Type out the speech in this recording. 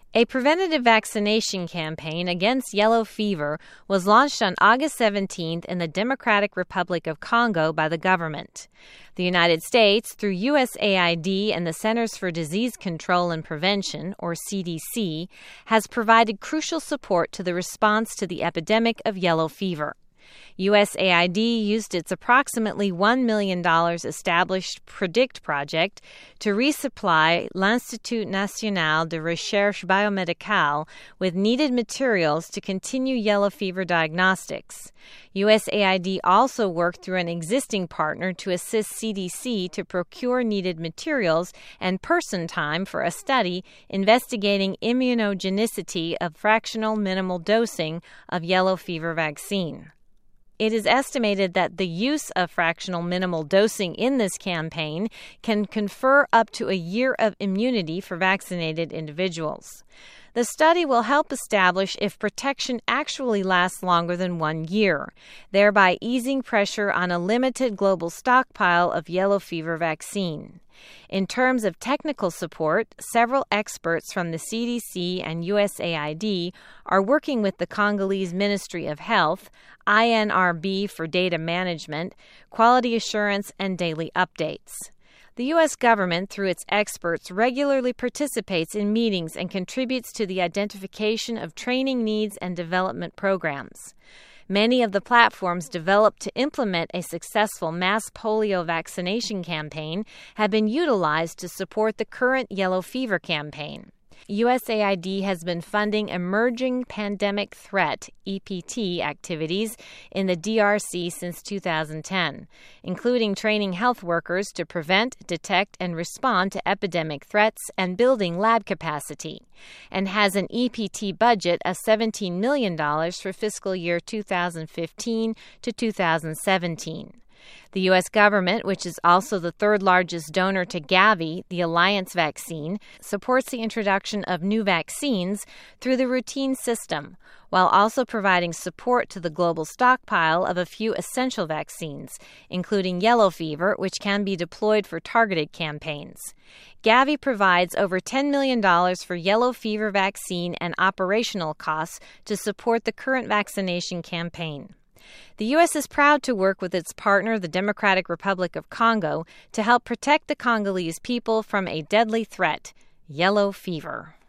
A preventative vaccination campaign against yellow fever was launched on August 17th in the Democratic Republic of Congo by the government. The United States, through USAID and the Centers for Disease Control and Prevention, or CDC, has provided crucial support to the response to the epidemic of yellow fever. USAID used its approximately $1 million established PREDICT project to resupply l'Institut National de Recherche Biomédicale with needed materials to continue yellow fever diagnostics. USAID also worked through an existing partner to assist CDC to procure needed materials and person time for a study investigating immunogenicity of fractional minimal dosing of yellow fever vaccine. It is estimated that the use of fractional minimal dosing in this campaign can confer up to a year of immunity for vaccinated individuals. The study will help establish if protection actually lasts longer than 1 year, thereby easing pressure on a limited global stockpile of yellow fever vaccine. In terms of technical support, several experts from the CDC and USAID are working with the Congolese Ministry of Health, INRB for data management, quality assurance, and daily updates. The U.S. government, through its experts, regularly participates in meetings and contributes to the identification of training needs and development programs. Many of the platforms developed to implement a successful mass polio vaccination campaign have been utilized to support the current yellow fever campaign. USAID has been funding emerging pandemic threat (EPT) activities in the DRC since 2010, including training health workers to prevent, detect, and respond to epidemic threats and building lab capacity, and has an EPT budget of $17 million for fiscal year 2015 to 2017. The U.S. government, which is also the third largest donor to Gavi, the alliance vaccine, supports the introduction of new vaccines through the routine system, while also providing support to the global stockpile of a few essential vaccines, including yellow fever, which can be deployed for targeted campaigns. Gavi provides over $10 million for yellow fever vaccine and operational costs to support the current vaccination campaign. The U.S. is proud to work with its partner, the Democratic Republic of Congo, to help protect the Congolese people from a deadly threat, yellow fever.